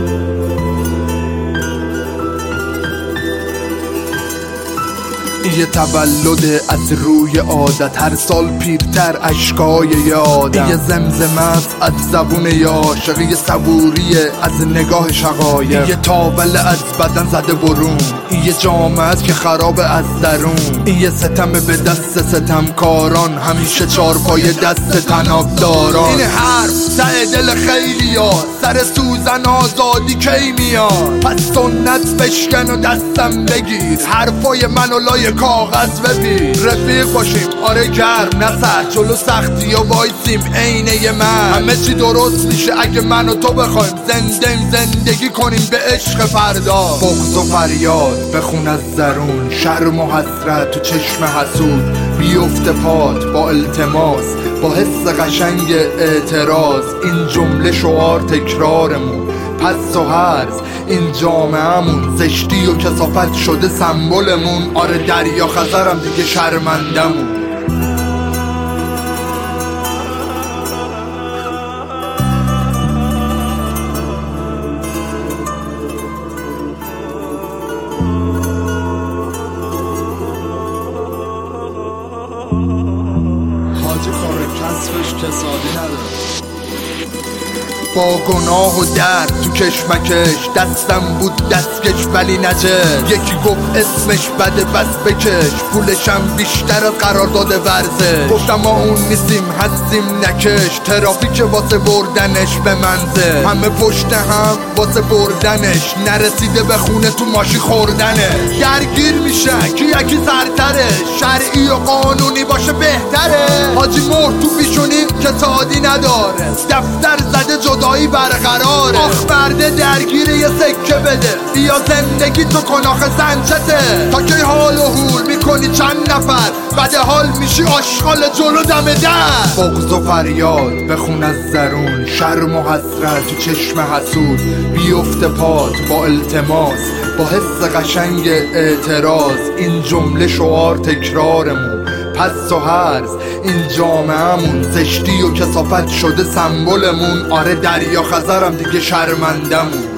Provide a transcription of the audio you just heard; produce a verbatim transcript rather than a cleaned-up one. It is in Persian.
یه تولد از روی عادت، هر سال پیرتر اشکای یادم. یه زمزمه است از زبون یه عاشق، یه صبوریه از نگاه شقایق. یه تاول از بدن زده برون، یه جامعه است که خراب از درون. یه ستم به دست ستمکاران، همیشه چارپای دست طنابداران. این حرف ته دل خیلیا، سر سوزن آزادی کی میاد؟ پس سنت بشکن و دستم بگیر، حرفای منو لای کاغذ ببین. رفیق باشیم آره گرم نه سرد، جلو سختی و وایسیم عینه من. همه چی درست میشه اگه من و تو بخوایم زنده زندگی کنیم به عشق فردا. بغض و فریاد بخون از درون، شرم و حسرت تو چشم حسود. بیفته پات با التماس، با حس قشنگ اعتراض. این جمله شعار تکرارمون، پس و هرز این جامعه‌مون. زشتی و کثافت شده سمبلمون. آره دریا خزرم دیگه شرمندمون. حاجی کار کسبش کسادی نداره. با گناه و درد تو کشمکش، دستم بود دستکش ولی نجس. یکی گفت اسمش بده بس بکش، پولشم بیشتر از قرارداد ورزش. گفتم ما اون نیستیم هستیم نکش، ترافیک واسه بردنش به منزل. همه پشت هم واسه بردنش، نرسیده به خونه تو ماشی خوردنه. درگیر میشن کی یکی سرتره، شرعی و قانونی باشه بهتره. حاجی مرد تو پیشونی که تعادی نداره، دفتر زده جدایی برقراره. آخ مرده درگیر یه سکه بده، بیا زندگی تو کن آخه زنچته. تا کی حال و حول میکنی چند نفر، بعد حال میشی آشغال جلو دم در. بغض و فریاد بخون از درون، شرم و حسرت تو چشم حسود. بیفته پات با التماس، با حس قشنگ اعتراض. این جمله شعار تکرارمون، پس و هرز این جامعه‌مون. زشتی و کثافت شده سمبلمون. آره دریا خزرم دیگه شرمندمون.